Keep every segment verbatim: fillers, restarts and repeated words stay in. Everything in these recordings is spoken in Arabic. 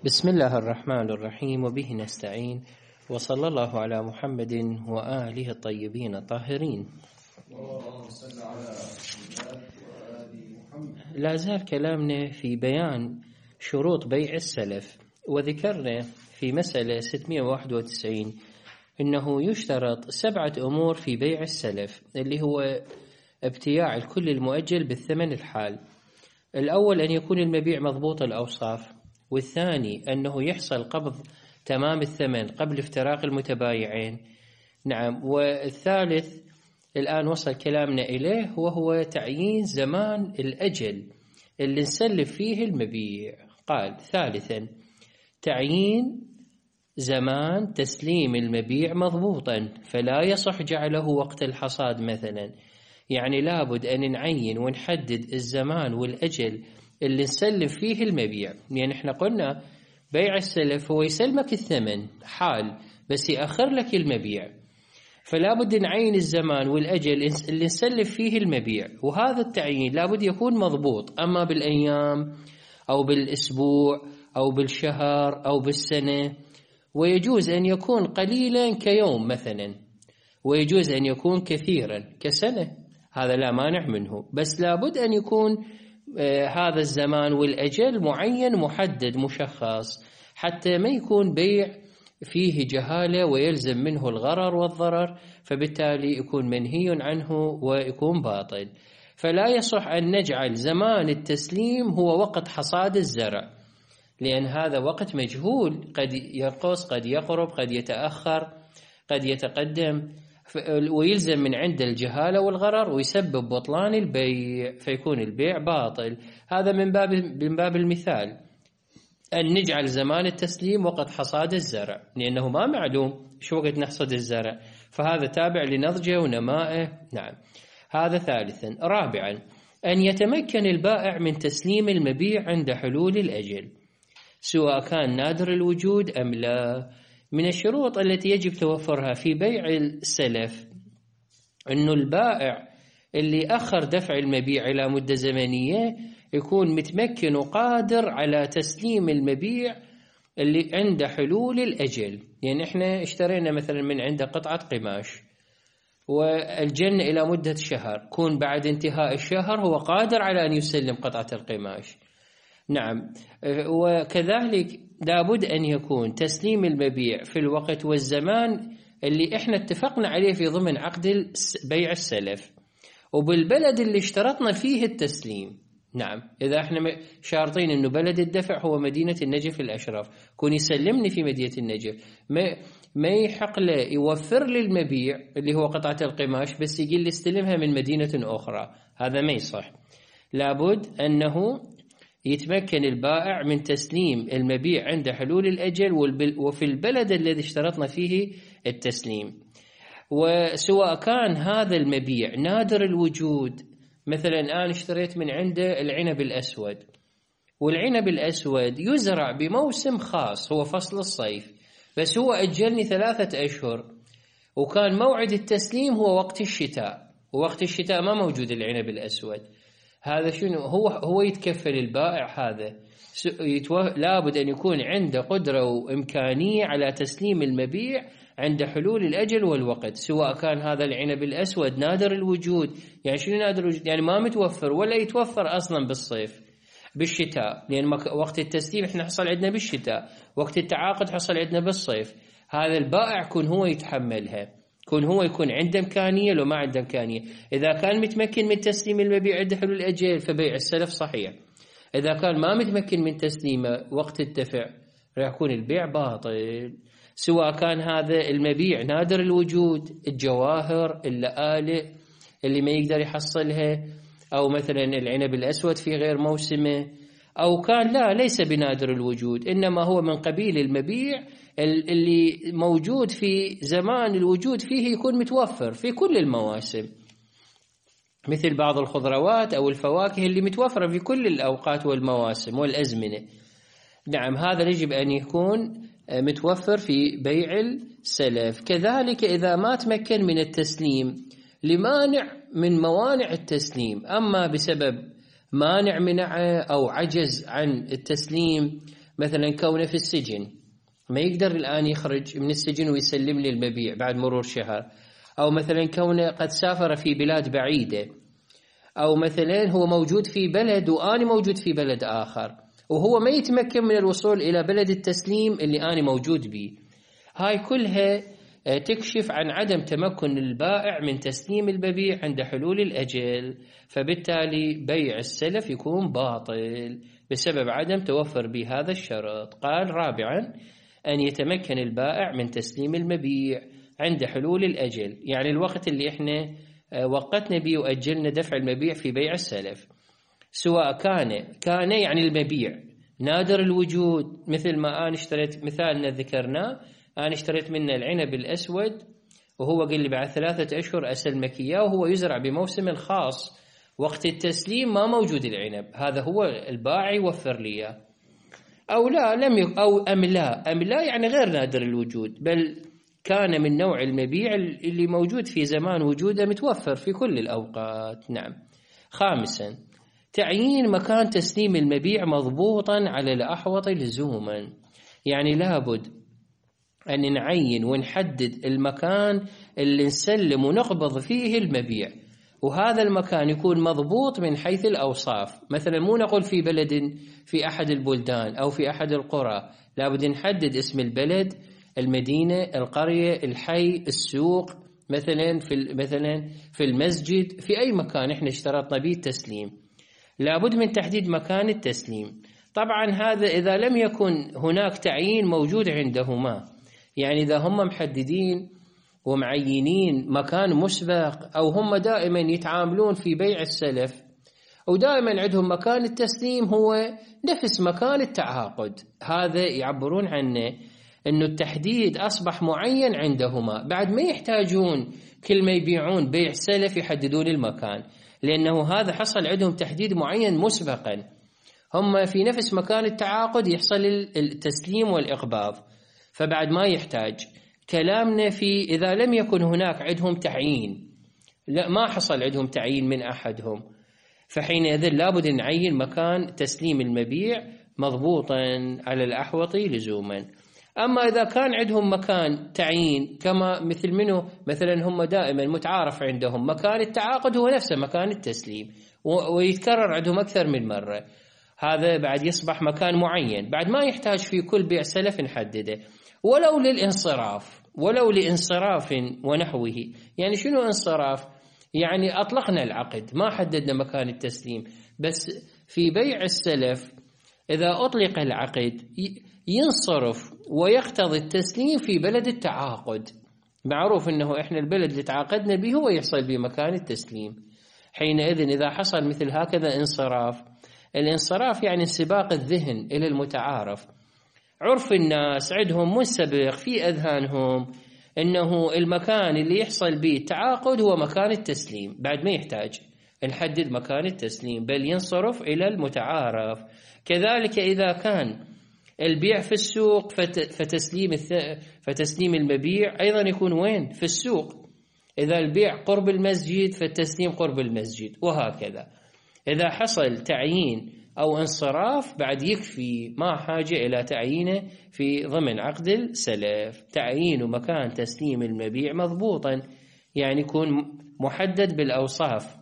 بسم الله الرحمن الرحيم، وبه نستعين، وصلى الله على محمد وآله الطيبين الطاهرين. لا زال كلامنا في بيان شروط بيع السلف، وذكرنا في مسألة ستمائة وواحد وتسعين إنه يشترط سبعة أمور في بيع السلف، اللي هو ابتياع الكل المؤجل بالثمن الحال. الأول أن يكون المبيع مضبوط الأوصاف، والثاني أنه يحصل قبض تمام الثمن قبل افتراق المتبايعين. نعم. والثالث الآن وصل كلامنا إليه، وهو تعيين زمان الأجل اللي نسلف فيه المبيع. قال ثالثا تعيين زمان تسليم المبيع مضبوطا، فلا يصح جعله وقت الحصاد مثلا، يعني لابد أن نعين ونحدد الزمان والأجل اللي نسلم فيه المبيع. يعني احنا قلنا بيع السلف هو يسلمك الثمن حال بس يأخر لك المبيع، فلا بد نعين الزمان والأجل اللي نسلف فيه المبيع، وهذا التعيين لابد يكون مضبوط، أما بالأيام أو بالأسبوع أو بالشهر أو بالسنة. ويجوز أن يكون قليلا كيوم مثلا، ويجوز أن يكون كثيرا كسنة، هذا لا مانع منه، بس لابد أن يكون آه هذا الزمان والأجل معين محدد مشخص، حتى ما يكون بيع فيه جهالة ويلزم منه الغرر والضرر، فبالتالي يكون منهي عنه ويكون باطل. فلا يصح أن نجعل زمان التسليم هو وقت حصاد الزرع، لأن هذا وقت مجهول، قد ينقص قد يقرب قد يتأخر قد يتقدم، ويلزم من عند الجهالة والغرر ويسبب بطلان البيع، فيكون البيع باطل. هذا من باب من باب المثال أن نجعل زمان التسليم وقت حصاد الزرع، لأنه ما معلوم شو وقت نحصد الزرع، فهذا تابع لنضجه ونمائه. نعم. هذا ثالثا. رابعا أن يتمكن البائع من تسليم المبيع عند حلول الأجل، سواء كان نادر الوجود أم لا. من الشروط التي يجب توفرها في بيع السلف أنه البائع اللي أخر دفع المبيع إلى مدة زمنية يكون متمكن وقادر على تسليم المبيع اللي عند حلول الأجل. يعني إحنا اشترينا مثلا من عنده قطعة قماش والجنة إلى مدة شهر، كون بعد انتهاء الشهر هو قادر على أن يسلم قطعة القماش. نعم. وكذلك لابد أن يكون تسليم المبيع في الوقت والزمان اللي إحنا اتفقنا عليه في ضمن عقد بيع السلف، وبالبلد اللي اشترطنا فيه التسليم. نعم. إذا إحنا شارطين إنه بلد الدفع هو مدينة النجف الأشرف، كون يسلمني في مدينة النجف، ما ما يحق له يوفر لي المبيع اللي هو قطعة القماش بس يقول لي استلمها من مدينة أخرى، هذا ما يصح. لابد أنه يتمكن البائع من تسليم المبيع عند حلول الأجل وفي البلد الذي اشترطنا فيه التسليم. وسواء كان هذا المبيع نادر الوجود، مثلا الآن اشتريت من عنده العنب الأسود، والعنب الأسود يزرع بموسم خاص هو فصل الصيف، بس هو أجلني ثلاثة أشهر، وكان موعد التسليم هو وقت الشتاء، ووقت الشتاء ما موجود العنب الأسود. هذا شنو هو هو يتكفل البائع هذا، لابد أن يكون عنده قدرة وإمكانية على تسليم المبيع عند حلول الأجل والوقت، سواء كان هذا العنب الأسود نادر الوجود. يعني شنو نادر الوجود؟ يعني ما متوفر ولا يتوفر أصلا بالصيف، بالشتاء، لأن وقت التسليم احنا حصل عندنا بالشتاء، وقت التعاقد حصل عندنا بالصيف. هذا البائع كون هو يتحملها، كون هو يكون عنده إمكانية لو ما عنده إمكانية. إذا كان متمكن من تسليم المبيع عند حلول الأجل فبيع السلف صحيح، إذا كان ما متمكن من تسليمه وقت الدفع راح يكون البيع باطل. سواء كان هذا المبيع نادر الوجود، الجواهر اللآلئ اللي ما يقدر يحصلها، أو مثلا العنب الأسود في غير موسمه، أو كان لا ليس بنادر الوجود إنما هو من قبيل المبيع اللي موجود في زمان الوجود فيه يكون متوفر في كل المواسم، مثل بعض الخضروات أو الفواكه اللي متوفرة في كل الأوقات والمواسم والأزمنة. نعم. هذا يجب أن يكون متوفر في بيع السلف. كذلك إذا ما تمكن من التسليم لمانع من موانع التسليم، أما بسبب مانع منعه أو عجز عن التسليم مثلا كونه في السجن ما يقدر الآن يخرج من السجن ويسلم لي المبيع بعد مرور شهر، أو مثلا كونه قد سافر في بلاد بعيدة، أو مثلا هو موجود في بلد وأنا موجود في بلد آخر وهو ما يتمكن من الوصول إلى بلد التسليم اللي أنا موجود به. هاي كلها تكشف عن عدم تمكن البائع من تسليم المبيع عند حلول الأجل، فبالتالي بيع السلف يكون باطل بسبب عدم توفر بهذا الشرط. قال رابعا أن يتمكن البائع من تسليم المبيع عند حلول الأجل، يعني الوقت اللي احنا وقتنا به وأجلنا دفع المبيع في بيع السلف، سواء كان كان يعني المبيع نادر الوجود، مثل ما أنا اشتريت مثالنا ذكرناه، أنا اشتريت منه العنب الأسود وهو قال لي بعد ثلاثة أشهر أسلمك إياه وهو يزرع بموسم خاص وقت التسليم ما موجود العنب، هذا هو البائع يوفر لي إياه. أو لا لم يك أو أم لا أم لا يعني غير نادر الوجود، بل كان من نوع المبيع اللي موجود في زمان وجوده متوفر في كل الأوقات. نعم. خامسا تعيين مكان تسليم المبيع مضبوطا على الأحوط لزوما، يعني لابد أن نعين ونحدد المكان اللي نسلم ونقبض فيه المبيع، وهذا المكان يكون مضبوط من حيث الأوصاف. مثلا مو نقول في بلد في أحد البلدان أو في أحد القرى، لابد نحدد اسم البلد، المدينة، القرية، الحي، السوق، مثلا في مثلا في المسجد، في أي مكان إحنا اشترطنا به التسليم لابد من تحديد مكان التسليم. طبعا هذا إذا لم يكن هناك تعيين موجود عندهما، يعني إذا هم محددين ومعينين مكان مسبق، أو هم دائما يتعاملون في بيع السلف ودائما عندهم مكان التسليم هو نفس مكان التعاقد، هذا يعبرون عنه أنه التحديد أصبح معين عندهما، بعد ما يحتاجون كل ما يبيعون بيع سلف يحددون المكان، لأنه هذا حصل عندهم تحديد معين مسبقا، هم في نفس مكان التعاقد يحصل التسليم والإقباض، فبعد ما يحتاج. كلامنا في إذا لم يكن هناك عندهم تعيين، لا ما حصل عندهم تعيين من أحدهم، فحينئذ لابد نعين مكان تسليم المبيع مضبوطا على الأحوط لزوما. أما إذا كان عندهم مكان تعيين كما مثل منه مثلا هم دائما متعارف عندهم مكان التعاقد هو نفسه مكان التسليم ويتكرر عندهم أكثر من مرة، هذا بعد يصبح مكان معين، بعد ما يحتاج في كل بيع سلف نحدده، ولو للانصراف ولو لانصراف ونحوه. يعني شنو انصراف؟ يعني أطلقنا العقد ما حددنا مكان التسليم، بس في بيع السلف إذا أطلق العقد ينصرف ويقتضي التسليم في بلد التعاقد، معروف أنه إحنا البلد اللي تعاقدنا به هو يحصل بمكان التسليم. حينئذ إذا حصل مثل هكذا انصراف، الانصراف يعني انسباق الذهن إلى المتعارف، عرف الناس عندهم منسبق في أذهانهم أنه المكان اللي يحصل به التعاقد هو مكان التسليم، بعد ما يحتاج نحدد مكان التسليم بل ينصرف إلى المتعارف. كذلك إذا كان البيع في السوق فتسليم فتسليم المبيع أيضا يكون وين؟ في السوق. إذا البيع قرب المسجد فالتسليم قرب المسجد، وهكذا. إذا حصل تعيين أو انصراف بعد يكفي، ما حاجة إلى تعيينه في ضمن عقد السلف. تعيين مكان تسليم المبيع مضبوطا يعني يكون محدد بالأوصاف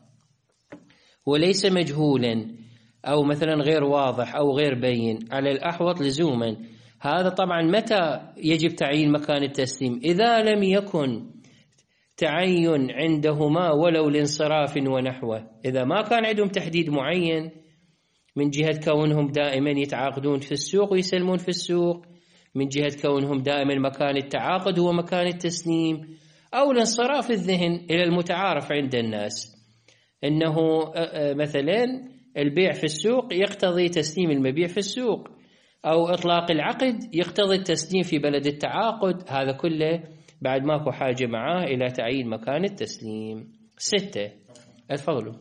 وليس مجهولا أو مثلا غير واضح أو غير بين على الأحوط لزوما. هذا طبعا متى يجب تعيين مكان التسليم؟ إذا لم يكن تعين عندهما ولو لانصراف ونحوه، إذا ما كان عندهم تحديد معين من جهة كونهم دائما يتعاقدون في السوق ويسلمون في السوق، من جهة كونهم دائما مكان التعاقد هو مكان التسليم، أو لانصراف الذهن إلى المتعارف عند الناس أنه مثلا البيع في السوق يقتضي تسليم المبيع في السوق، أو إطلاق العقد يقتضي التسليم في بلد التعاقد، هذا كله بعد ماكو حاجة معاه إلى تعيين مكان التسليم. ستة الفضل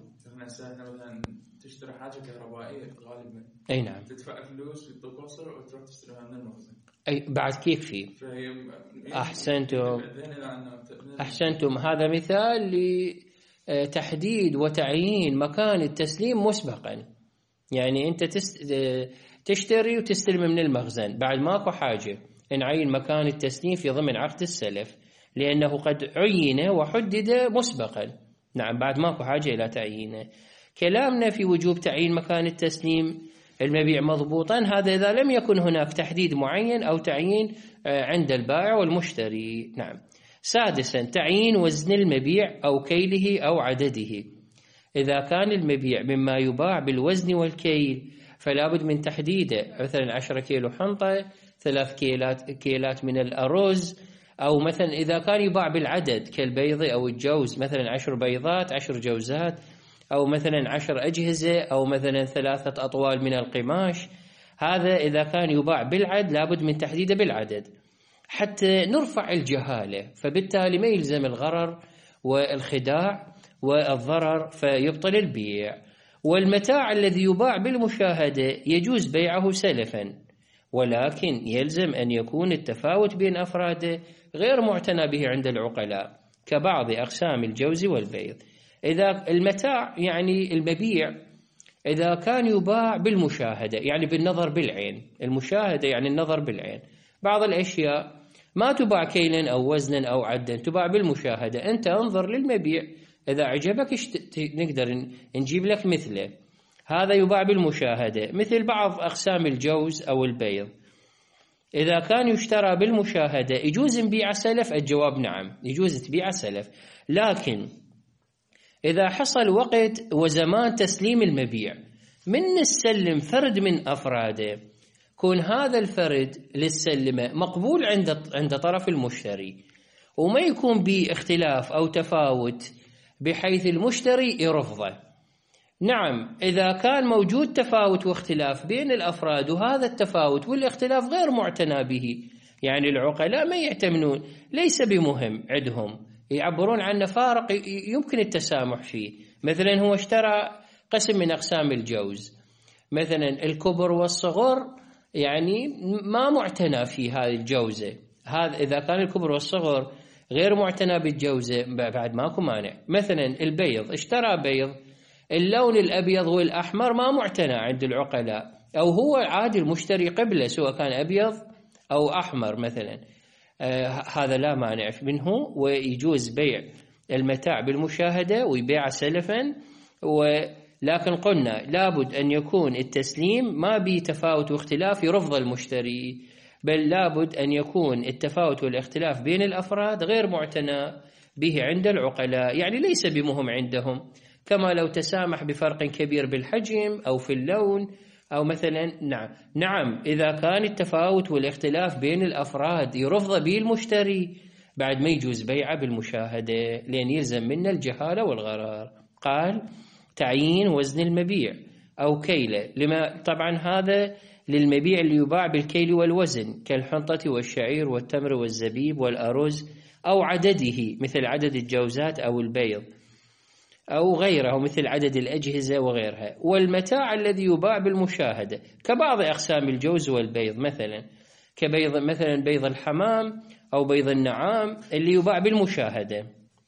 تشتري حاجة كهربائية غالبا، أي نعم، تدفع فلوس ويعطوك وصل وتروح تشتريها من المخزن، أي بعد كيف فيه. أحسنتم أحسنتم هذا مثال لتحديد وتعيين مكان التسليم مسبقا، يعني أنت تست... تشتري وتستلم من المخزن، بعد ماكو حاجة نعين مكان التسليم في ضمن عقد السلف، لأنه قد عين وحدد مسبقا. نعم، بعد ماكو حاجة إلى تعيينه. كلامنا في وجوب تعيين مكان التسليم المبيع مضبوطا، هذا إذا لم يكن هناك تحديد معين أو تعيين عند البائع والمشتري. نعم. سادسا، تعيين وزن المبيع أو كيله أو عدده. إذا كان المبيع مما يباع بالوزن والكيل فلا بد من تحديده، مثلا عشرة كيلو حنطة، ثلاث كيلات كيلات من الأرز، أو مثلا إذا كان يباع بالعدد كالبيض أو الجوز، مثلا عشر بيضات عشر جوزات، أو مثلا عشر أجهزة، أو مثلا ثلاثة أطوال من القماش. هذا إذا كان يباع بالعد لابد من تحديده بالعدد حتى نرفع الجهالة، فبالتالي ما يلزم الغرر والخداع والضرر فيبطل البيع. والمتاع الذي يباع بالمشاهدة يجوز بيعه سلفا، ولكن يلزم أن يكون التفاوت بين أفراده غير معتنى به عند العقلاء، كبعض أقسام الجوز والبيض. إذا المتاع يعني المبيع إذا كان يباع بالمشاهدة يعني بالنظر بالعين، المشاهدة يعني النظر بالعين، بعض الأشياء ما تباع كيلا أو وزنا أو عدا، تباع بالمشاهدة، أنت انظر للمبيع إذا عجبك نقدر نجيب لك مثله، هذا يباع بالمشاهدة. مثل بعض أقسام الجوز أو البيض إذا كان يشترى بالمشاهدة يجوز نبيع سلف؟ الجواب نعم، يجوز تبيع سلف، لكن إذا حصل وقت وزمان تسليم المبيع من السلم فرد من أفراده، كون هذا الفرد للسلمة مقبول عند عند طرف المشتري، وما يكون باختلاف أو تفاوت بحيث المشتري يرفضه. نعم، إذا كان موجود تفاوت واختلاف بين الأفراد وهذا التفاوت والاختلاف غير معتنى به، يعني العقلاء ما يعتمنون، ليس بمهم عندهم، يعبرون عن فارق يمكن التسامح فيه. مثلا هو اشترى قسم من أقسام الجوز، مثلا الكبر والصغر يعني ما معتنى في هذه الجوزة، هذا إذا كان الكبر والصغر غير معتنى بالجوزة بعد ماكو مانع. مثلا البيض، اشترى بيض اللون الأبيض والأحمر ما معتنى عند العقلاء، أو هو عادي المشتري قبله سواء كان أبيض أو أحمر مثلا، آه هذا لا مانع منه، ويجوز بيع المتاع بالمشاهدة ويبيع سلفا. ولكن قلنا لابد أن يكون التسليم ما به تفاوت واختلاف يرفض المشتري، بل لابد أن يكون التفاوت والاختلاف بين الأفراد غير معتنى به عند العقلاء، يعني ليس بمهم عندهم، كما لو تسامح بفرق كبير بالحجم أو في اللون أو مثلا. نعم نعم إذا كان التفاوت والاختلاف بين الأفراد يرفض به المشتري بعد ما يجوز بيعه بالمشاهدة، لأن يلزم منا الجهالة والغرار. قال تعيين وزن المبيع أو كيله، لما طبعا هذا للمبيع اللي يباع بالكيل والوزن كالحنطة والشعير والتمر والزبيب والأرز، أو عدده مثل عدد الجوزات أو البيض أو غيره مثل عدد الأجهزة وغيرها. والمتاع الذي يباع بالمشاهدة كبعض أقسام الجوز والبيض، مثلا كبيض مثلا بيض الحمام أو بيض النعام اللي يباع بالمشاهدة،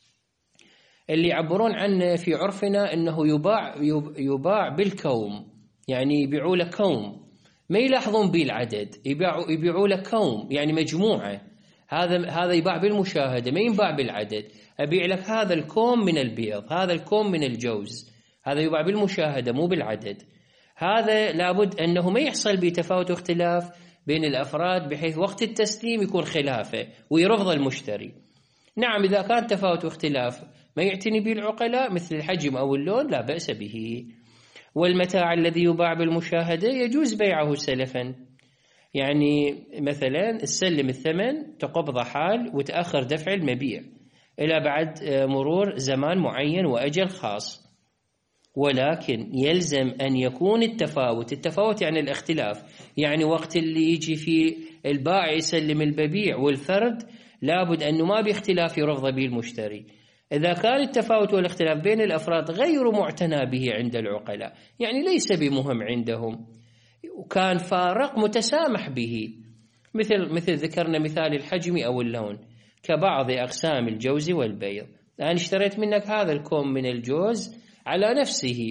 اللي يعبرون عنه في عرفنا أنه يباع يباع بالكوم، يعني يبيعوا له كوم، ما يلاحظون به العدد، يبيعوا يبيعوا له كوم يعني مجموعة، هذا هذا يباع بالمشاهدة ما ينباع بالعدد. أبيع لك هذا الكوم من البيض، هذا الكوم من الجوز، هذا يباع بالمشاهدة مو بالعدد. هذا لابد أنه ما يحصل بتفاوت واختلاف بين الأفراد بحيث وقت التسليم يكون خلافه ويرفض المشتري. نعم إذا كان تفاوت واختلاف ما يعتني به العقلاء مثل الحجم أو اللون لا بأس به. والمتاع الذي يباع بالمشاهدة يجوز بيعه سلفا، يعني مثلا السلم الثمن تقبض حال وتأخر دفع المبيع إلى بعد مرور زمان معين وأجل خاص، ولكن يلزم أن يكون التفاوت التفاوت يعني الاختلاف، يعني وقت اللي يجي في البائع يسلم الببيع والفرد لابد أنه ما باختلاف يرفض به المشتري. إذا كان التفاوت والاختلاف بين الأفراد غير معتنى به عند العقلاء، يعني ليس بمهم عندهم، وكان فارق متسامح به، مثل مثل ذكرنا مثال الحجم أو اللون كبعض أقسام الجوز والبيض. أنا اشتريت منك هذا الكوم من الجوز على نفسه،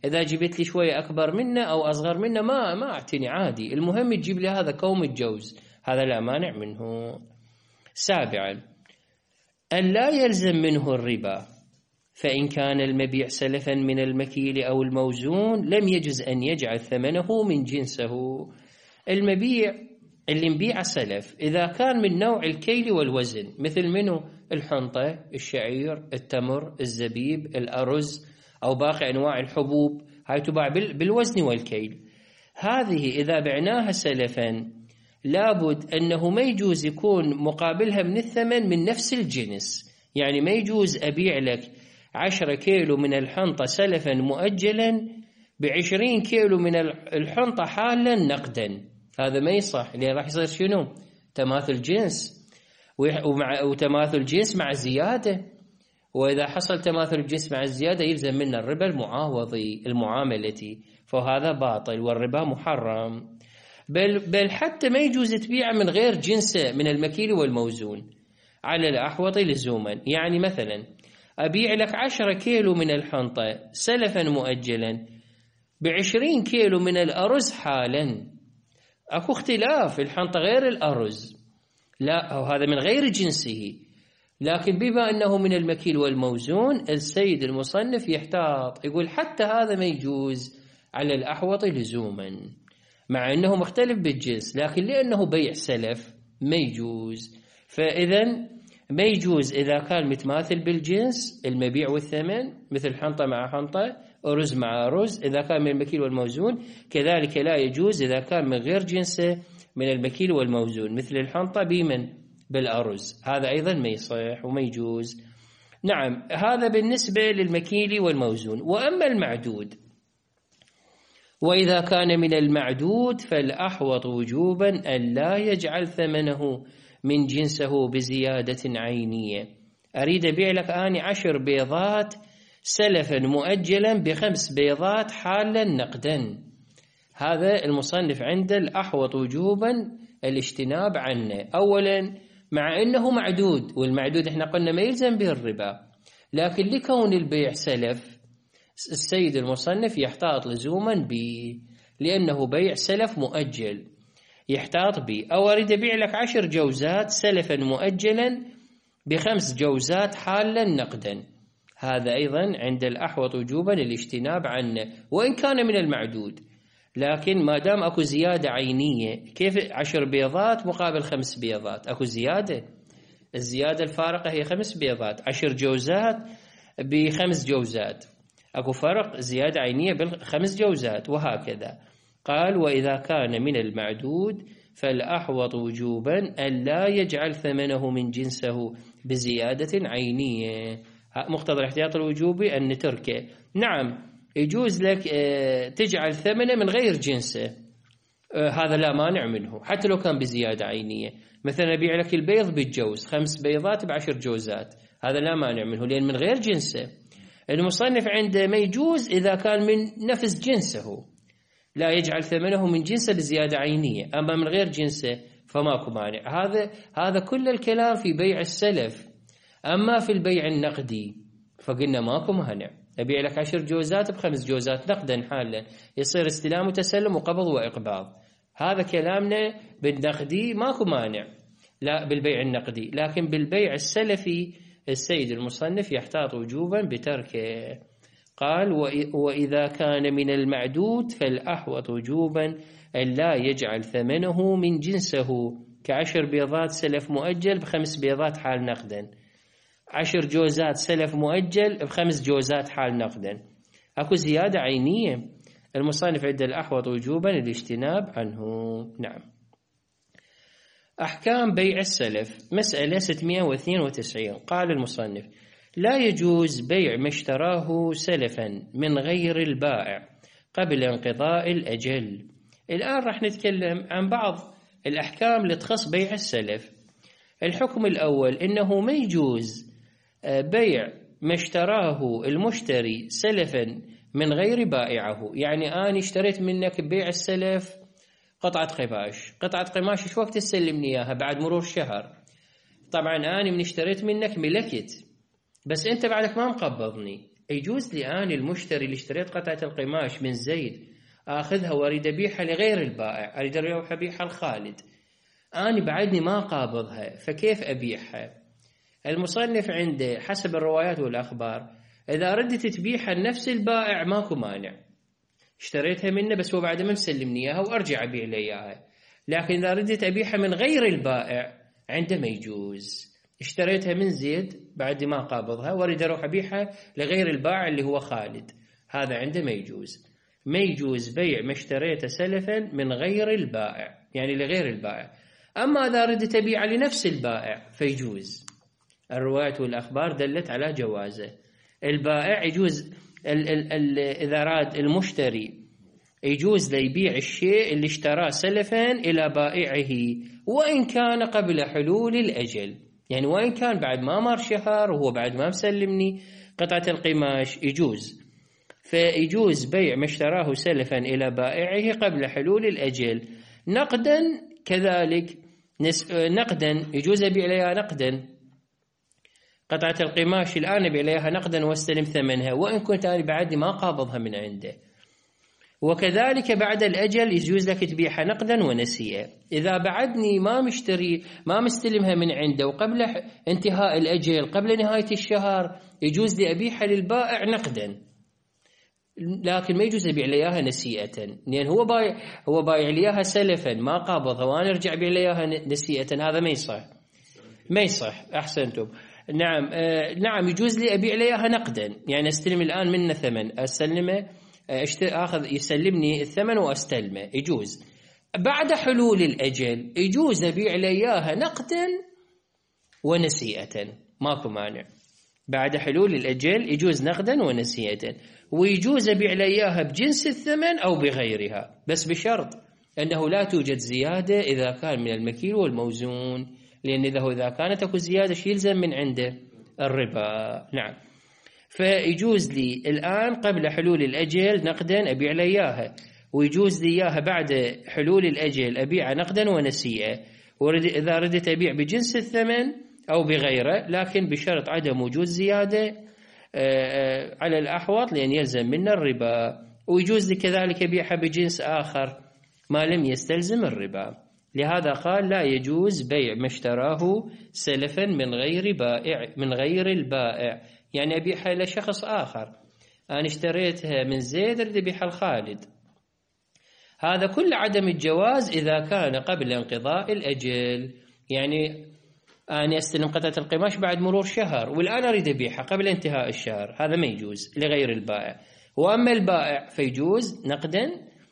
إذا جبت لي شوية أكبر منه أو أصغر منه ما ما أعتني عادي، المهم تجيب لي هذا كوم الجوز، هذا لا مانع منه. سابعا أن لا يلزم منه الربا، فإن كان المبيع سلفا من المكيل أو الموزون لم يجز أن يجعل ثمنه من جنسه. المبيع اللي نبيع سلف إذا كان من نوع الكيل والوزن، مثل منه الحنطة، الشعير، التمر، الزبيب، الأرز أو باقي أنواع الحبوب، هاي تباع بالوزن والكيل. هذه إذا بعناها سلفا لابد أنه ما يجوز يكون مقابلها من الثمن من نفس الجنس. يعني ما يجوز أبيع لك عشرة كيلو من الحنطة سلفا مؤجلا بعشرين كيلو من الحنطة حالا نقدا، هذا ما يصح، لأن راح يصير شنو؟ تماثل جنس، وتماثل جنس مع زيادة، وإذا حصل تماثل الجنس مع الزيادة يلزم منا الربا المعاوضي المعاملتي، فهذا باطل والربا محرم. بل, بل حتى ما يجوز تبيع من غير جنسه من المكيل والموزون على الأحوط لزوما. يعني مثلا أبيع لك عشرة كيلو من الحنطة سلفا مؤجلا بعشرين كيلو من الأرز حالا، أكو اختلاف، الحنطة غير الأرز، لا هذا من غير جنسه. لكن بما أنه من المكيل والموزون السيد المصنف يحتاط، يقول حتى هذا ما يجوز على الأحوط لزوما، مع أنه مختلف بالجنس، لكن لأنه بيع سلف ما يجوز. فإذا ما يجوز إذا كان متماثل بالجنس المبيع والثمن، مثل حنطة مع حنطة، أرز مع أرز، إذا كان من المكيل والموزون. كذلك لا يجوز إذا كان من غير جنسه من المكيل والموزون، مثل الحنطة بمن بالأرز، هذا أيضا ما يصح وما يجوز. نعم، هذا بالنسبة للمكيل والموزون. وأما المعدود، وإذا كان من المعدود فالأحوط وجوبا أن لا يجعل ثمنه من جنسه بزيادة عينية. أريد أبيع لك آني عشر بيضات سلفا مؤجلا بخمس بيضات حالا نقدا، هذا المصنف عنده الأحوط وجوبا الاجتناب عنه. أولا مع أنه معدود، والمعدود احنا قلنا ما يلزم به الربا، لكن لكون البيع سلف السيد المصنف يحتاط لزوما به، لأنه بيع سلف مؤجل يحتاط به. أو أريد أبيع لك عشر جوزات سلفا مؤجلا بخمس جوزات حالا نقدا، هذا أيضا عند الأحوط وجوبا الاجتناب عنه وإن كان من المعدود. لكن ما دام أكو زيادة عينية، كيف عشر بيضات مقابل خمس بيضات؟ أكو زيادة، الزيادة الفارقة هي خمس بيضات، عشر جوزات بخمس جوزات، أكو فرق زيادة عينية بالخمس جوزات، وهكذا. قال وإذا كان من المعدود فالأحوط وجوبا أن لا يجعل ثمنه من جنسه بزيادة عينية. مقتضى الاحتياط الوجوبي أن نتركه. نعم يجوز لك تجعل ثمنه من غير جنسه، هذا لا مانع منه حتى لو كان بزيادة عينية. مثلا أبيع لك البيض بالجوز، خمس بيضات بعشر جوزات، هذا لا مانع منه لأن من غير جنسه. المصنف عنده ما يجوز إذا كان من نفس جنسه، لا يجعل ثمنه من جنسه بزيادة عينية، أما من غير جنسه فماكو مانع. هذا هذا كل الكلام في بيع السلف. أما في البيع النقدي فقلنا ماكو مانع، أبيع لك عشر جوزات بخمس جوزات نقدا حالا، يصير استلام وتسلم وقبض وإقباض، هذا كلامنا بالنقدي ماكو مانع، لا بالبيع النقدي. لكن بالبيع السلفي السيد المصنف يحتاط وجوبا بتركه. قال وإذا كان من المعدود فالأحوط وجوبا أن لا يجعل ثمنه من جنسه، كعشر بيضات سلف مؤجل بخمس بيضات حال نقدا، عشر جوزات سلف مؤجل بخمس جوزات حال نقدا، أكو زيادة عينية. المصنف عند الأحوط وجوبا الاجتناب عنه. نعم. أحكام بيع السلف، مسألة ستمائة واثنين وتسعين. قال المصنف لا يجوز بيع ما اشتراه سلفا من غير البائع قبل انقضاء الأجل. الآن راح نتكلم عن بعض الأحكام اللي تخص بيع السلف. الحكم الأول إنه ما يجوز بيع ما اشتراه المشتري سلفا من غير بائعه. يعني أنا اشتريت منك ببيع السلف قطعة قماش، قطعة قماش شو وقت تسلمني إياها؟ بعد مرور شهر. طبعا أنا من اشتريت منك ملكت، بس أنت بعدك ما مقبضني، يجوز لي أنا المشتري اللي اشتريت قطعة القماش من زيد آخذها وأريد أبيعها لغير البائع، أريد أروح أبيعها لخالد، أنا بعدني ما قابضها، فكيف أبيعها؟ المصنف عنده حسب الروايات والأخبار إذا ردت تبيعها لنفس البائع ماكو مانع، اشتريتها منه بس هو بعد ما مسلمني إياها وأرجع أبيع لي إياها. لكن إذا ردت أبيعها من غير البائع عنده ما يجوز. اشتريتها من زيد بعد ما قابضها وأريد أروح أبيعها لغير البائع اللي هو خالد، هذا عنده ما يجوز. ما يجوز بيع ما اشتريته سلفا من غير البائع، يعني لغير البائع. أما إذا ردت أبيع لنفس البائع فيجوز. الروايات والأخبار دلت على جوازه. البائع يجوز ال ال ال إذا راد المشتري يجوز ليبيع الشيء اللي اشتراه سلفا إلى بائعه وإن كان قبل حلول الأجل، يعني وإن كان بعد ما مر شهر وهو بعد ما مسلمني قطعة القماش يجوز. فيجوز بيع ما اشتراه سلفا إلى بائعه قبل حلول الأجل. نقدا كذلك، نقدا يجوز أبيع لها نقدا، قطعة القماش الآن أبيع لها نقدا واستلم ثمنها وإن كنت أنا بعدي ما قابضها من عنده. وكذلك بعد الأجل يجوز لك تبيعها نقدا ونسيئة. إذا بعدني ما مشتري ما مستلمها من عنده وقبل انتهاء الأجل قبل نهاية الشهر يجوز لي أبيعها للبائع نقدا، لكن ما يجوز أبيع لياها نسيئة، لأن هو بايع هو بايع لياها سلفا ما قابضها وأنا أرجع أبيع لياها نسيئة، هذا ما يصح ما يصح. أحسنتم. نعم آه نعم يجوز لي أبيع لياها نقدا، يعني أستلم الآن منه ثمن أستلمه أخذ يسلمني الثمن وأستلمه يجوز. بعد حلول الأجل يجوز أبيع لياها نقدا ونسيئة، ماكو مانع. بعد حلول الأجل يجوز نقدا ونسيئة، ويجوز أبيع لياها بجنس الثمن أو بغيرها، بس بشرط أنه لا توجد زيادة إذا كان من المكيل والموزون، لأن إذا إذا كانت أكو زيادة شي يلزم من عنده الربا. نعم. فيجوز لي الآن قبل حلول الأجل نقدا أبيع لي إياها، ويجوز لي إياها بعد حلول الأجل أبيع نقدا ونسيئة، وإذا ردت أبيع بجنس الثمن أو بغيره، لكن بشرط عدم وجود زيادة على الأحوط لأن يلزم منا الربا. ويجوز لي كذلك أبيعها بجنس آخر ما لم يستلزم الربا. لهذا قال لا يجوز بيع ما اشتراه سلفا من غير بائع من غير البائع، يعني أبيعها لشخص آخر. أنا اشتريتها من زيد أريد أبيعها لخالد، هذا كل عدم الجواز إذا كان قبل انقضاء الأجل. يعني أنا أستلم قطعة القماش بعد مرور شهر والآن أريد أبيعها قبل انتهاء الشهر، هذا ما يجوز لغير البائع. وأما البائع فيجوز نقدا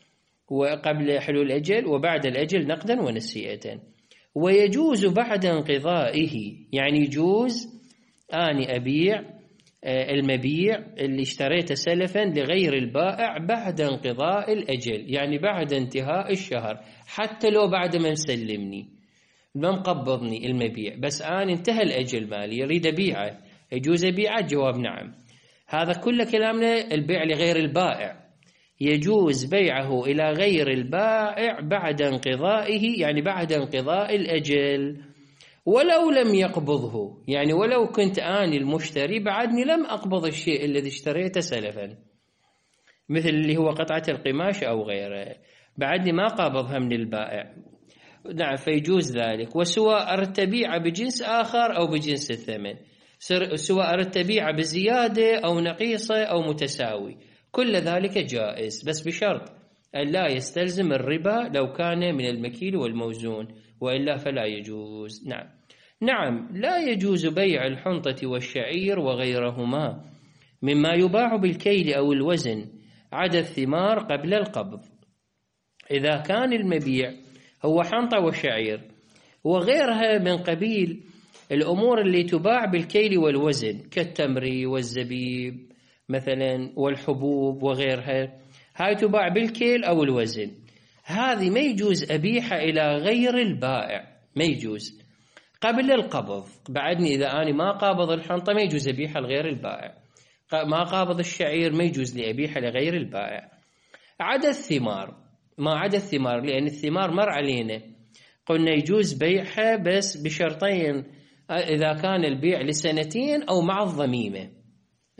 وقبل حلول الأجل وبعد الأجل نقدا ونسيئة. ويجوز بعد انقضائه، يعني يجوز أني أبيع المبيع اللي اشتريته سلفا لغير البائع بعد انقضاء الأجل، يعني بعد انتهاء الشهر، حتى لو بعد ما مسلمني ما مقبضني المبيع، بس آن انتهى الأجل مالي يريد أبيعه، يجوز أبيعه؟ جواب نعم. هذا كل كلامنا البيع لغير البائع. يجوز بيعه إلى غير البائع بعد انقضائه، يعني بعد انقضاء الأجل، ولو لم يقبضه، يعني ولو كنت آني المشتري بعدني لم أقبض الشيء الذي اشتريته سلفا، مثل اللي هو قطعة القماش أو غيره، بعدني ما قابضها من البائع. نعم فيجوز ذلك. وسواء أردت بيعه بجنس آخر أو بجنس الثمن، سواء أردت بيعه بزيادة أو نقيصة أو متساوي، كل ذلك جائز، بس بشرط أن لا يستلزم الربا لو كان من المكيل والموزون، وإلا فلا يجوز. نعم نعم لا يجوز بيع الحنطة والشعير وغيرهما مما يباع بالكيل أو الوزن عدا الثمار قبل القبض. إذا كان المبيع هو حنطة وشعير وغيرها من قبيل الأمور اللي تباع بالكيل والوزن كالتمر والزبيب مثلا والحبوب وغيرها، هاي تباع بالكيل أو الوزن، هذه ما يجوز أبيعها إلى غير البائع، ما يجوز قبل القبض. بعدني إذا أنا ما قابض الحنطة ما يجوز أبيعها لغير البائع، ما قابض الشعير ما يجوز لي أبيعها لغير البائع. عدا الثمار، ما عدا الثمار، لأن الثمار مر علينا قلنا يجوز بيعها بس بشرطين، إذا كان البيع لسنتين أو مع الضميمة.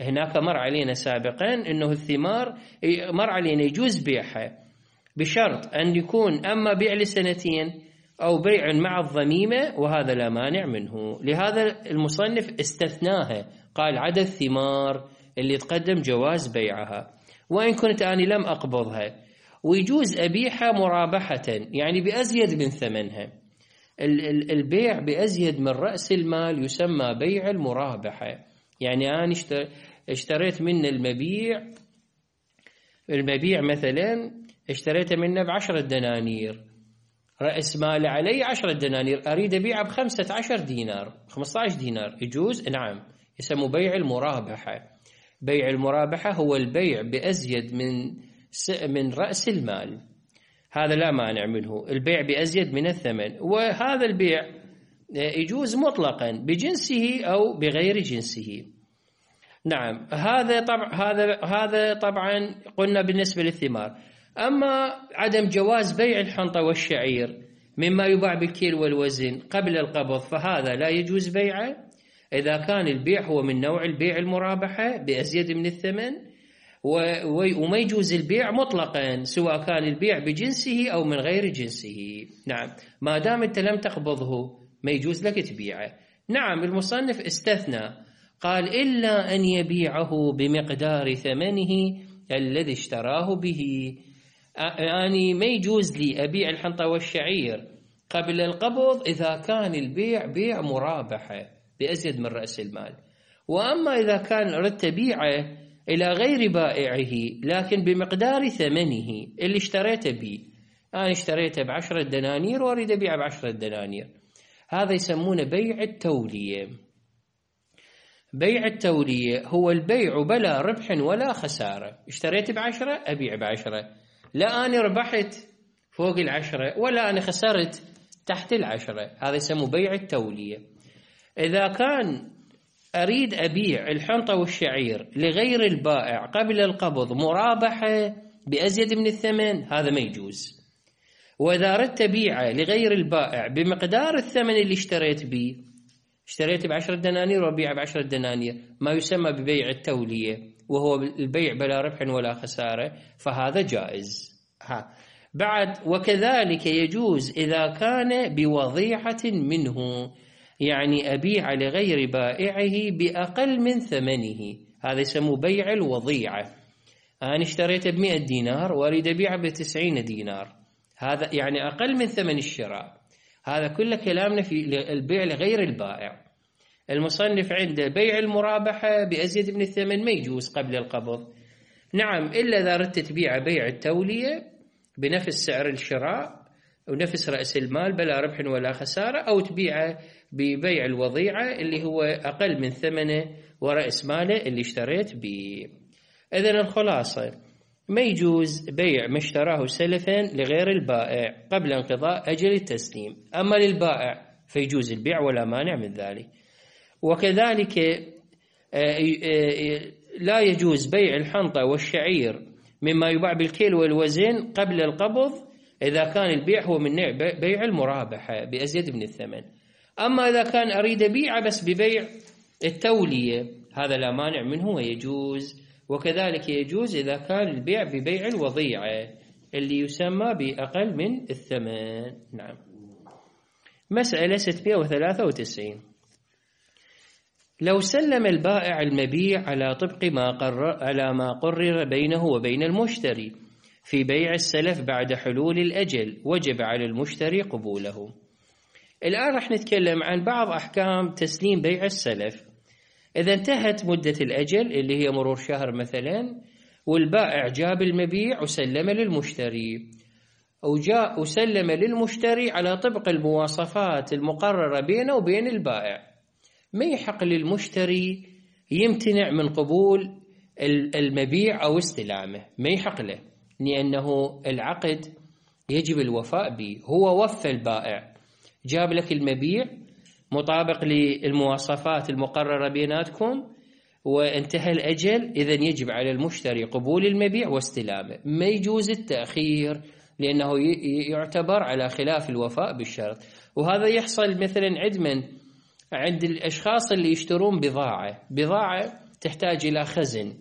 هناك مر علينا سابقا أنه الثمار مر علينا يجوز بيعها بشرط أن يكون أما بيع لسنتين أو بيع مع الضميمة، وهذا لا مانع منه. لهذا المصنف استثناها، قال عدا الثمار اللي تقدم جواز بيعها، وإن كنت أنا لم أقبضها، ويجوز أبيعها مرابحة يعني بأزيد من ثمنها. البيع بأزيد من رأس المال يسمى بيع المرابحة. يعني أنا اشتريت من المبيع المبيع مثلا اشتريته منه بعشرة دنانير، رأس مال علي عشرة دنانير، أريد أبيعه بخمسة عشر دينار، خمسة عشر دينار، يجوز؟ نعم، يسمى بيع المرابحة. بيع المرابحة هو البيع بأزيد من من رأس المال، هذا لا مانع منه، البيع بأزيد من الثمن. وهذا البيع يجوز مطلقا بجنسه أو بغير جنسه. نعم، هذا طبعا هذا هذا طبعا قلنا بالنسبة للثمار. أما عدم جواز بيع الحنطة والشعير مما يباع بالكيل والوزن قبل القبض، فهذا لا يجوز بيعه إذا كان البيع هو من نوع البيع المرابحة بأزيد من الثمن، وما يجوز البيع مطلقا سواء كان البيع بجنسه أو من غير جنسه. نعم، ما دام أنت لم تقبضه ما يجوز لك تبيعه. نعم، المصنف استثنى، قال إلا أن يبيعه بمقدار ثمنه الذي اشتراه به. يعني ما يجوز لي أبيع الحنطة والشعير قبل القبض إذا كان البيع بيع مرابحة بأزيد من رأس المال. وأما إذا كان أردت بيعه إلى غير بائعه لكن بمقدار ثمنه اللي اشتريته به، أنا اشتريته بعشرة دنانير وأريد أبيعه بعشرة دنانير، هذا يسمونه بيع التولية. بيع التولية هو البيع بلا ربح ولا خسارة، اشتريت بعشرة أبيع بعشرة، لا أنا ربحت فوق العشرة ولا أنا خسرت تحت العشرة، هذا يسمى بيع التولية. إذا كان أريد أبيع الحنطة والشعير لغير البائع قبل القبض مرابحة بأزيد من الثمن، هذا ما يجوز. وإذا أردت أبيعه لغير البائع بمقدار الثمن اللي اشتريت به، اشتريت بعشرة دنانير وبيع بعشرة دنانير، ما يسمى ببيع التولية وهو البيع بلا ربح ولا خسارة، فهذا جائز. ها بعد، وكذلك يجوز إذا كان بوضيعة منه، يعني أبيع لغير بائعه بأقل من ثمنه، هذا يسمى بيع الوضيعة. أنا اشتريت بمئة دينار وأريد أبيعه بتسعين دينار، هذا يعني أقل من ثمن الشراء. هذا كله كلامنا في البيع لغير البائع. المصنف عنده بيع المرابحة بأزيد من الثمن ما يجوز قبل القبض. نعم، إلا إذا أردت تبيع بيع التولية بنفس سعر الشراء ونفس رأس المال بلا ربح ولا خسارة، أو تبيعه ببيع الوضيعة اللي هو أقل من ثمنه ورأس ماله اللي اشتريت به. إذن الخلاصة، ما يجوز بيع ما اشتراه سلفا لغير البائع قبل انقضاء أجل التسليم، أما للبائع فيجوز البيع ولا مانع من ذلك. وكذلك لا يجوز بيع الحنطة والشعير مما يباع بالكيل والوزن قبل القبض إذا كان البيع هو من بيع المرابحة بأزيد من الثمن. أما إذا كان أريد بيعه بس ببيع التولية، هذا لا مانع منه ويجوز. وكذلك يجوز إذا كان البيع ببيع الوضيعة اللي يسمى بأقل من الثمن. نعم. مسألة ستمائة وثلاثة وتسعين. لو سلم البائع المبيع على طبق ما قرر على ما قرر بينه وبين المشتري في بيع السلف بعد حلول الأجل، وجب على المشتري قبوله. الآن رح نتكلم عن بعض أحكام تسليم بيع السلف. إذا انتهت مدة الأجل اللي هي مرور شهر مثلا، والبائع جاب المبيع وسلم للمشتري، وجاء وسلم للمشتري على طبق المواصفات المقررة بينه وبين البائع، ما يحق للمشتري يمتنع من قبول المبيع أو استلامه، ما يحق له، لأنه العقد يجب الوفاء به. هو وفى البائع، جاب لك المبيع مطابق للمواصفات المقررة بيناتكم وانتهى الأجل، إذن يجب على المشتري قبول المبيع واستلامه، ما يجوز التأخير لأنه يعتبر على خلاف الوفاء بالشرط. وهذا يحصل مثلا عندما عند الأشخاص اللي يشترون بضاعة بضاعة تحتاج إلى خزن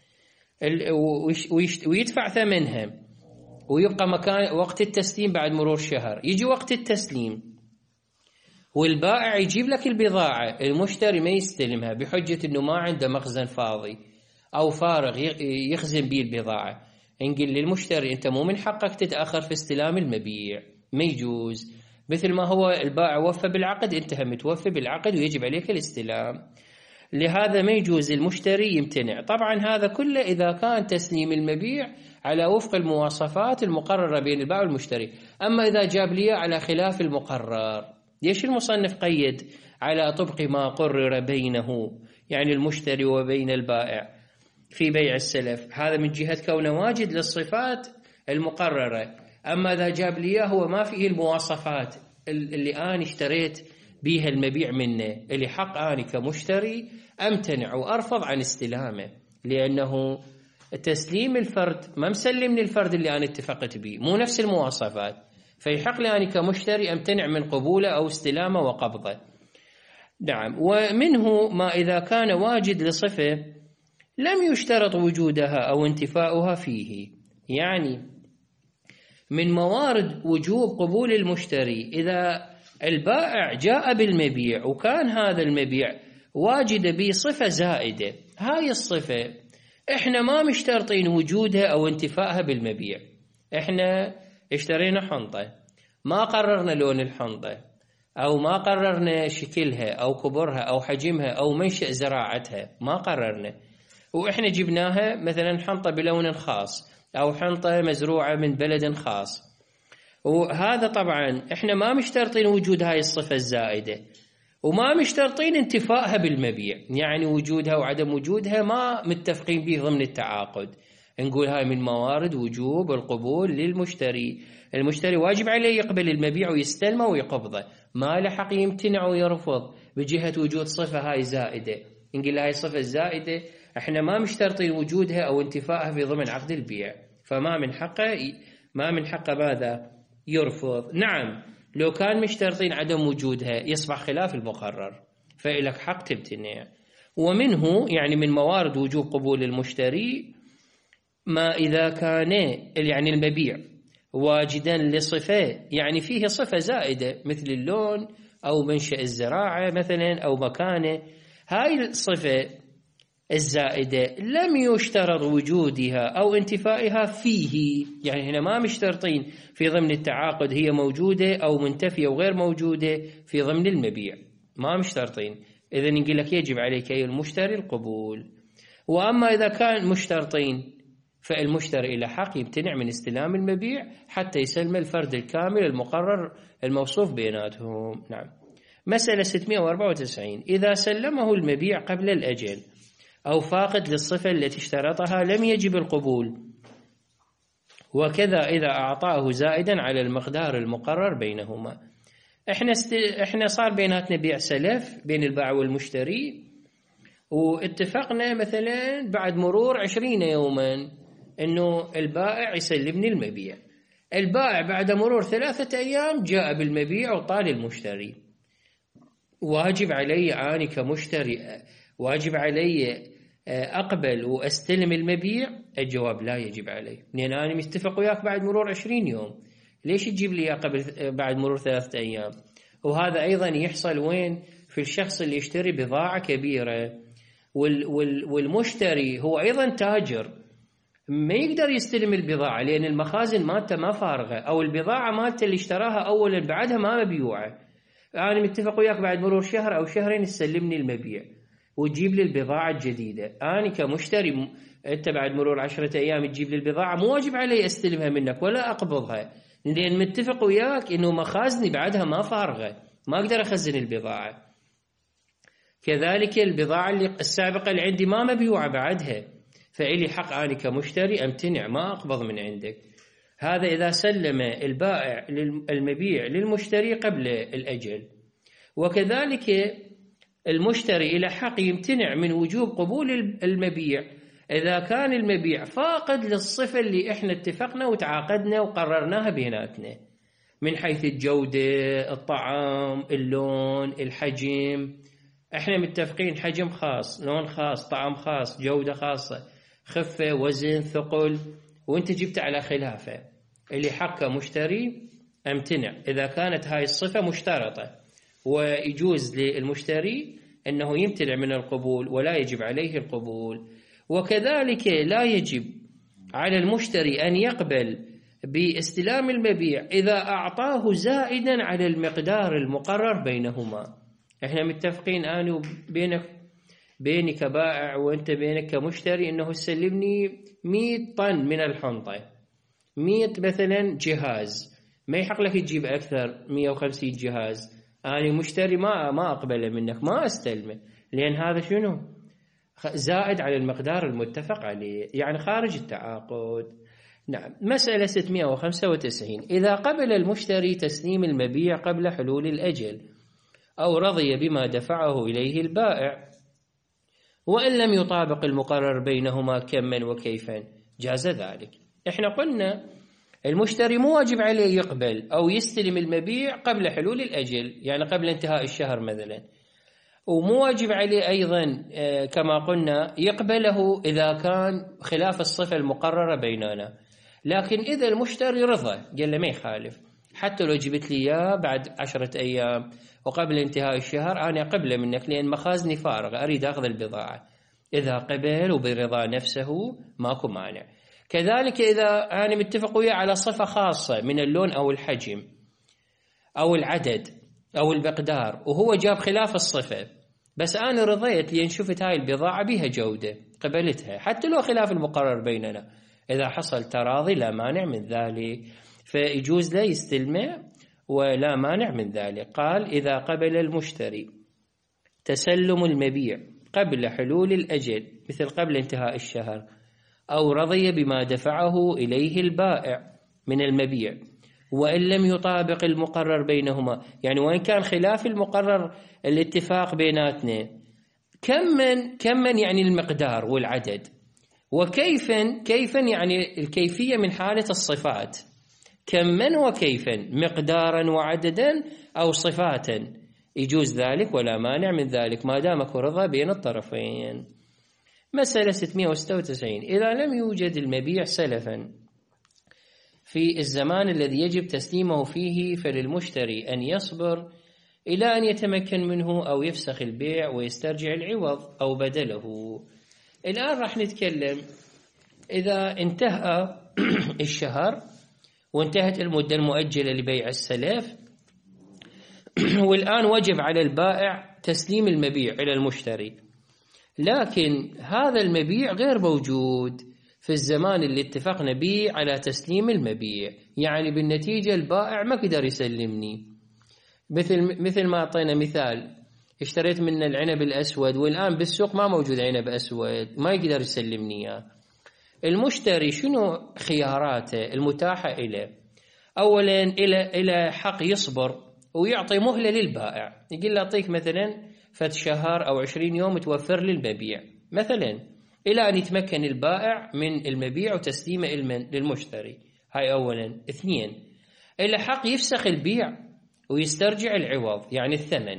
ويدفع ثمنها ويبقى مكان وقت التسليم بعد مرور شهر. يجي وقت التسليم والبائع يجيب لك البضاعة، المشتري ما يستلمها بحجة أنه ما عنده مخزن فاضي أو فارغ يخزن به البضاعة. نقول للمشتري أنت مو من حقك تتأخر في استلام المبيع، ما يجوز. مثل ما هو البائع وفى بالعقد أنت هم متوفى بالعقد ويجب عليك الاستلام، لهذا ما يجوز المشتري يمتنع. طبعا هذا كله إذا كان تسليم المبيع على وفق المواصفات المقررة بين البائع والمشتري. أما إذا جاب لي على خلاف المقرر، ليش المصنف قيد على طبق ما قرر بينه، يعني المشتري وبين البائع في بيع السلف؟ هذا من جهة كونه واجد للصفات المقررة. أما إذا جاب لي هو ما فيه المواصفات اللي أنا اشتريت بيها المبيع منه، اللي حق أنا كمشتري أمتنع وأرفض عن استلامه، لأنه تسليم الفرد ما مسلمني الفرد اللي أنا اتفقت به، مو نفس المواصفات، فيحق لي أنا كمشتري أمتنع من قبوله أو استلامه وقبضه. نعم. ومنه ما إذا كان واجد لصفة لم يشترط وجودها أو انتفاؤها فيه، يعني من موارد وجوب قبول المشتري إذا البائع جاء بالمبيع وكان هذا المبيع واجد به صفة زائدة، هاي الصفة إحنا ما مشترطين وجودها أو انتفاءها بالمبيع. إحنا اشترينا حنطة، ما قررنا لون الحنطة أو ما قررنا شكلها أو كبرها أو حجمها أو منشأ زراعتها، ما قررنا، وإحنا جبناها مثلا حنطة بلون خاص أو حنطة مزروعة من بلد خاص، وهذا طبعا إحنا ما مشترطين وجود هاي الصفة الزائدة وما مشترطين انتفائها بالمبيع، يعني وجودها وعدم وجودها ما متفقين به ضمن التعاقد. نقول هاي من موارد وجوب القبول للمشتري، المشتري واجب عليه يقبل المبيع ويستلمه ويقبضه، ما له حق يمتنع ويرفض بجهة وجود صفة هاي زائدة. نقول هاي الصفة الزائدة احنا ما مشترطين وجودها او انتفائها في ضمن عقد البيع، فما من حقه ما من حقه ماذا؟ يرفض. نعم، لو كان مشترطين عدم وجودها يصبح خلاف المقرر، فإلك حق تمتنع. ومنه يعني من موارد وجوب قبول المشتري ما إذا كان يعني المبيع واجدا لصفة، يعني فيه صفة زائدة مثل اللون أو منشأ الزراعة مثلا أو مكانه، هاي الصفة الزائدة لم يشترط وجودها أو انتفائها فيه، يعني هنا ما مشترطين في ضمن التعاقد هي موجودة أو منتفية وغير موجودة في ضمن المبيع، ما مشترطين. إذن نقول لك يجب عليك أي المشتري القبول. وأما إذا كان مشترطين فالمشتري إلى حق يمتنع من استلام المبيع حتى يسلم الفرد الكامل المقرر الموصوف بيناتهم. نعم. مسألة ستمائة وأربعة وتسعين، إذا سلمه المبيع قبل الأجل أو فاقد للصفة التي اشترطها لم يجب القبول، وكذا إذا أعطاه زائدا على المقدار المقرر بينهما. إحنا است... إحنا صار بيناتنا بيع سلف بين البائع والمشتري، واتفقنا مثلا بعد مرور عشرين يوما إنه البائع يسلمني المبيع. البائع بعد مرور ثلاثة أيام جاء بالمبيع وطال المشتري، واجب علي أنا كمشتري واجب علي أقبل وأستلم المبيع؟ الجواب لا يجب علي، لأن أنا متفق وياك بعد مرور عشرين يوم، ليش تجيب لي قبل بعد مرور ثلاثة أيام؟ وهذا أيضا يحصل وين؟ في الشخص اللي يشتري بضاعة كبيرة والمشتري هو أيضا تاجر، ما يقدر يستلم البضاعة لأن المخازن مالته ما فارغة، أو البضاعة مالته اللي اشتراها أولا بعدها ما مبيوعة. أنا متفق وياك بعد مرور شهر أو شهرين تسلمني المبيع وتجيب لي البضاعة الجديدة. أنا كمشتري م... أنت بعد مرور عشرة أيام تجيب لي البضاعة، مو واجب علي أستلمها منك ولا أقبضها، لأن متفق وياك إنه مخازني بعدها ما فارغة، ما أقدر أخزن البضاعة. كذلك البضاعة اللي السابقة اللي عندي ما مبيوعة بعدها، فإلي حق أنا كمشتري أمتنع ما أقبض من عندك. هذا إذا سلم البائع المبيع للمشتري قبل الأجل. وكذلك المشتري إلى حق يمتنع من وجوب قبول المبيع إذا كان المبيع فاقد للصفة اللي إحنا اتفقنا وتعاقدنا وقررناها بيناتنا من حيث الجودة، الطعام، اللون، الحجم، احنا متفقين حجم خاص، لون خاص، طعم خاص، جودة خاصة، خفة، وزن، ثقل، وانت جبت على خلافه، اللي حقه مشتري امتنع إذا كانت هاي الصفة مشترطة، ويجوز للمشتري أنه يمتنع من القبول ولا يجب عليه القبول. وكذلك لا يجب على المشتري أن يقبل باستلام المبيع إذا أعطاه زائدا على المقدار المقرر بينهما. احنا متفقين أنا بينك بيني كبائع وانت بينك كمشتري انه سلمني مئة طن من الحنطة، مئة مثلا جهاز، ما يحق لك تجيب اكثر، مئة وخمسين جهاز، انا مشتري ما ما اقبله منك، ما استلمه، لان هذا شنو؟ زائد على المقدار المتفق عليه، يعني خارج التعاقد. نعم. مسألة ستمئة وخمسة وتسعين، إذا قبل المشتري تسليم المبيع قبل حلول الأجل أو رضي بما دفعه إليه البائع وإن لم يطابق المقرر بينهما كما وكيفا جاز ذلك. إحنا قلنا المشتري مو واجب عليه يقبل أو يستلم المبيع قبل حلول الأجل، يعني قبل انتهاء الشهر مثلا، ومو واجب عليه أيضا كما قلنا يقبله إذا كان خلاف الصفة المقررة بيننا. لكن إذا المشتري رضى قال له ما يخالف، حتى لو جبت لي إياه بعد عشرة أيام وقبل انتهاء الشهر أنا قبله منك لأن مخازني فارغة أريد أخذ البضاعة، إذا قبل وبرضا نفسه ماكو مانع. كذلك إذا أنا متفق وياه على صفة خاصة من اللون أو الحجم أو العدد أو المقدار وهو جاب خلاف الصفة، بس أنا رضيت لأن شفت هاي البضاعة بها جودة قبلتها حتى لو خلاف المقرر بيننا، إذا حصل تراضي لا مانع من ذلك، فيجوز له يستلمه ولا مانع من ذلك. قال إذا قبل المشتري تسلم المبيع قبل حلول الأجل مثل قبل انتهاء الشهر أو رضي بما دفعه إليه البائع من المبيع وإن لم يطابق المقرر بينهما، يعني وإن كان خلاف المقرر الاتفاق بيناتنا، كمن كمن يعني المقدار والعدد، وكيفا كيفا يعني الكيفية من حالة الصفات، كمن وكيفا مقدارا وعددا أو صفاتا، يجوز ذلك ولا مانع من ذلك ما دام رضا بين الطرفين. مسألة ستمئة وستة وتسعين، إذا لم يوجد المبيع سلفا في الزمان الذي يجب تسليمه فيه فللمشتري أن يصبر إلى أن يتمكن منه أو يفسخ البيع ويسترجع العوض أو بدله. الآن راح نتكلم إذا انتهى الشهر وانتهت المدة المؤجلة لبيع السلف والآن وجب على البائع تسليم المبيع إلى المشتري، لكن هذا المبيع غير موجود في الزمان اللي اتفقنا به على تسليم المبيع، يعني بالنتيجة البائع ما قدر يسلمني. مثل مثل ما أعطينا مثال، اشتريت من العنب الأسود والآن بالسوق ما موجود عنب أسود، ما يقدر يسلمني إياه. المشتري شنو خياراته المتاحة إليه؟ أولا إلى إلى حق يصبر ويعطي مهلة للبائع، يقول له أعطيك مثلا فت شهر أو عشرين يوم توفر للمبيع مثلا، إلى أن يتمكن البائع من المبيع وتسليمه للمشتري. هاي أولا. اثنين، إلى حق يفسخ البيع ويسترجع العوض يعني الثمن.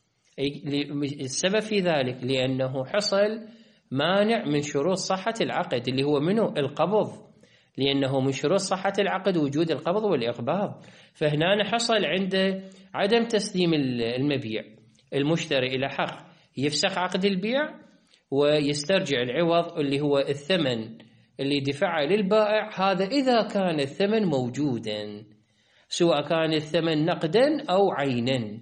السبب في ذلك لأنه حصل مانع من شروط صحة العقد اللي هو منه القبض، لأنه من شروط صحة العقد وجود القبض والإقباض، فهنا حصل عنده عدم تسليم المبيع. المشتري إلى حق يفسخ عقد البيع ويسترجع العوض اللي هو الثمن اللي دفعه للبائع، هذا إذا كان الثمن موجودا، سواء كان الثمن نقدا أو عينا.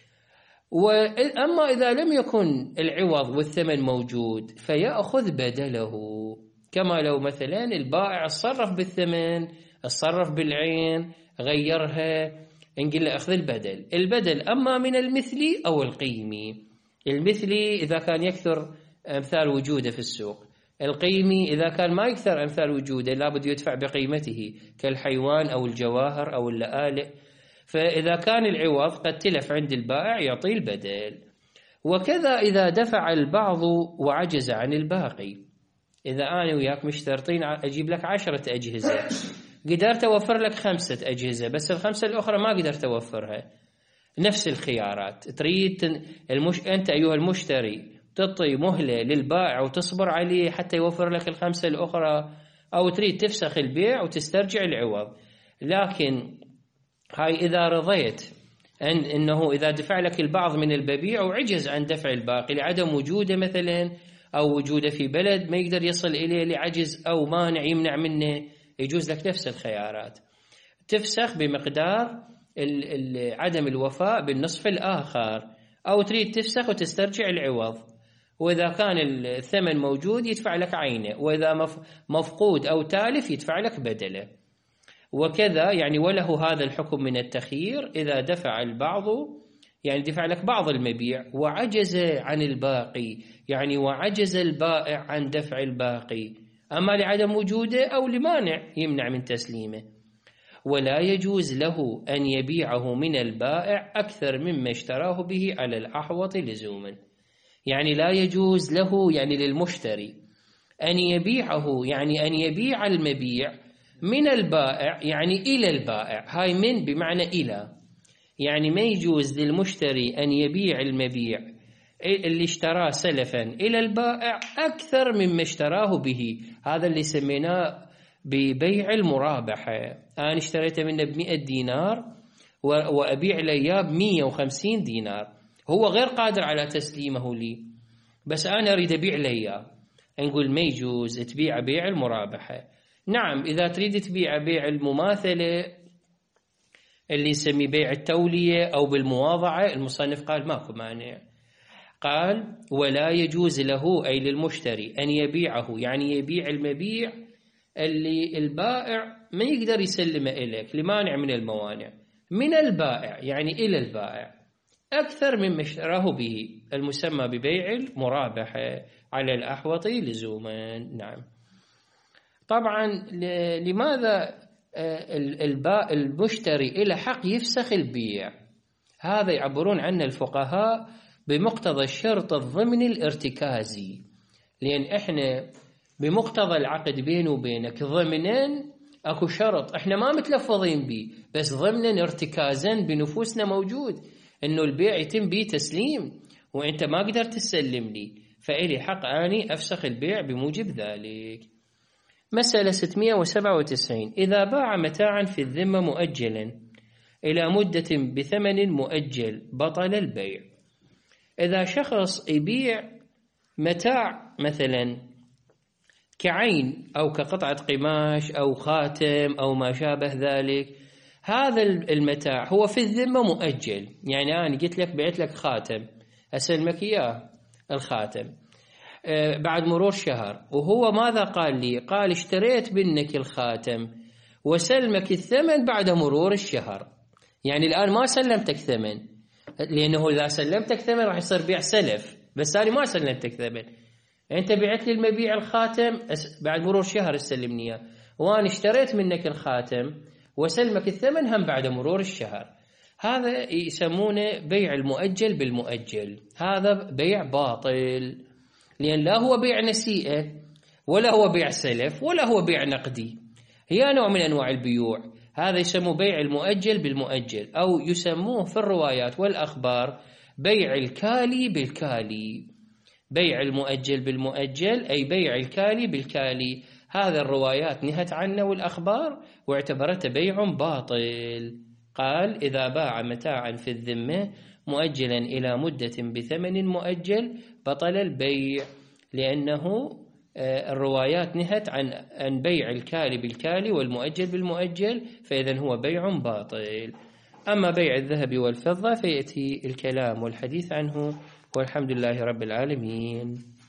وأما إذا لم يكن العوض والثمن موجود فيأخذ بدله، كما لو مثلا البائع اتصرف بالثمن، اتصرف بالعين، غيرها، نقول له أخذ البدل. البدل أما من المثلي أو القيمي. المثلي إذا كان يكثر أمثال وجوده في السوق، القيمي إذا كان ما يكثر أمثال وجوده لابد يدفع بقيمته كالحيوان أو الجواهر أو اللآلئ. فإذا كان العوض قد تلف عند البائع يعطي البدل. وكذا إذا دفع البعض وعجز عن الباقي، إذا أنا وياك مشترطين أجيب لك عشرة أجهزة، قدرت أوفر لك خمسة أجهزة بس الخمسة الأخرى ما قدرت أوفرها، نفس الخيارات. تريد المش... أنت أيها المشتري تعطي مهلة للبائع وتصبر عليه حتى يوفر لك الخمسة الأخرى، أو تريد تفسخ البيع وتسترجع العوض. لكن هاي إذا رضيت أن إنه إذا دفع لك البعض من المبيع وعجز عن دفع الباقي لعدم وجوده مثلا، أو وجوده في بلد ما يقدر يصل إليه لعجز أو مانع يمنع منه، يجوز لك نفس الخيارات. تفسخ بمقدار عدم الوفاء بالنصف الآخر، أو تريد تفسخ وتسترجع العوض، وإذا كان الثمن موجود يدفع لك عينه، وإذا مفقود أو تالف يدفع لك بدله. وكذا يعني وله هذا الحكم من التخيير إذا دفع البعض، يعني دفع لك بعض المبيع وعجز عن الباقي، يعني وعجز البائع عن دفع الباقي، أما لعدم وجوده أو لمانع يمنع من تسليمه. ولا يجوز له أن يبيعه من البائع أكثر مما اشتراه به على الأحوط لزوما. يعني لا يجوز له يعني للمشتري أن يبيعه، يعني أن يبيع المبيع من البائع يعني إلى البائع. هاي من بمعنى إلى، يعني ما يجوز للمشتري أن يبيع المبيع اللي اشتراه سلفا إلى البائع أكثر مما اشتراه به. هذا اللي سميناه ببيع المرابحة. أنا اشتريته منه بمئة دينار وأبيع لي بمئة وخمسين دينار، هو غير قادر على تسليمه لي، بس أنا أريد أبيع لي. نقول ما يجوز تبيع بيع المرابحة. نعم إذا تريد تبيع بيع المماثلة اللي يسمي بيع التولية أو بالمواضعة، المصنف قال ماكو مانع. قال ولا يجوز له أي للمشتري أن يبيعه، يعني يبيع المبيع اللي البائع ما يقدر يسلمه إليك لمانع من الموانع، من البائع يعني إلى البائع أكثر مما اشتراه به، المسمى ببيع المرابحة على الأحوط لزوما. نعم. طبعا لماذا الباء المشتري إلى حق يفسخ البيع؟ هذا يعبرون عنه الفقهاء بمقتضى الشرط الضمني الارتكازي، لأن إحنا بمقتضى العقد بينه وبينك ضمنا أكو شرط إحنا ما متلفظين به، بس ضمنا ارتكازا بنفوسنا موجود إنه البيع يتم به تسليم وإنت ما قدرت تسلم لي، فإلي حق أني أفسخ البيع بموجب ذلك. مسألة ستمئة وسبعة وتسعين. إذا باع متاعا في الذمة مؤجلا إلى مدة بثمن مؤجل بطل البيع. إذا شخص يبيع متاع مثلا كعين أو كقطعة قماش أو خاتم أو ما شابه ذلك، هذا المتاع هو في الذمة مؤجل، يعني أنا قلت لك بعت لك خاتم أسلمك إياه الخاتم بعد مرور شهر، وهو ماذا قال لي؟ قال اشتريت منك الخاتم وسلمك الثمن بعد مرور الشهر. يعني الآن ما سلمتك ثمن، لأنه إذا سلمتك ثمن راح يصير بيع سلف، بس أنا ما سلمتك ثمن. أنت بعت لي المبيع الخاتم بعد مرور شهر استلمني إياه، وأنا اشتريت منك الخاتم وسلمك الثمن هم بعد مرور الشهر. هذا يسمونه بيع المؤجل بالمؤجل، هذا بيع باطل، لأن لا هو بيع نسيئة ولا هو بيع سلف ولا هو بيع نقدي، هي نوع من أنواع البيوع. هذا يسموه بيع المؤجل بالمؤجل، أو يسموه في الروايات والأخبار بيع الكالي بالكالي. بيع المؤجل بالمؤجل أي بيع الكالي بالكالي. هذا الروايات نهت عنه والأخبار واعتبرته بيع باطل. قال إذا باع متاعا في الذمة مؤجلا إلى مدة بثمن مؤجل بطل البيع، لأنه الروايات نهت عن عن بيع الكالي بالكالي والمؤجل بالمؤجل، فإذا هو بيع باطل. أما بيع الذهب والفضة فيأتي الكلام والحديث عنه، والحمد لله رب العالمين.